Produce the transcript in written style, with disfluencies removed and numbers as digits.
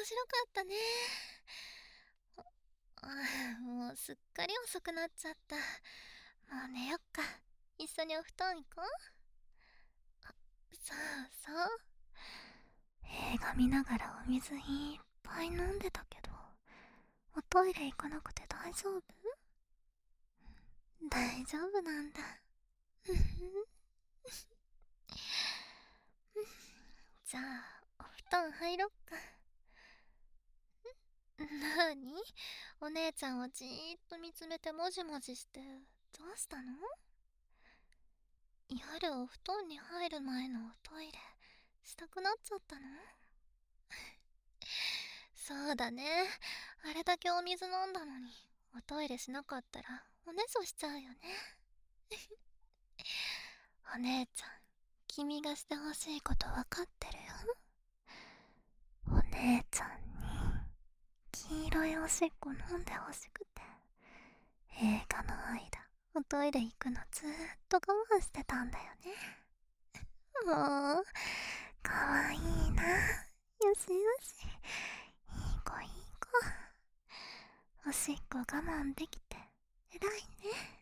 白かったね。もうすっかり遅くなっちゃった。もう寝よっか。一緒にお布団行こう。そうそう。映画見ながらお水いっぱい飲んでたけど、おトイレ行かなくて大丈夫？大丈夫なんだ。じゃあお布団入ろっか。なーに？お姉ちゃんをじーっと見つめてもじもじしてどうしたの？夜お布団に入る前のおトイレしたくなっちゃったの？そうだね。あれだけお水飲んだのにおトイレしなかったらおねしょしちゃうよね。お姉ちゃん、君がしてほしいことわかってるよ。お姉ちゃんに黄色いおしっこ飲んでほしくて、映画の間おトイレ行くのずーっと我慢してたんだよね。もうかわいいな。よしよし、いい子いい子。おしっこ我慢できて偉いね。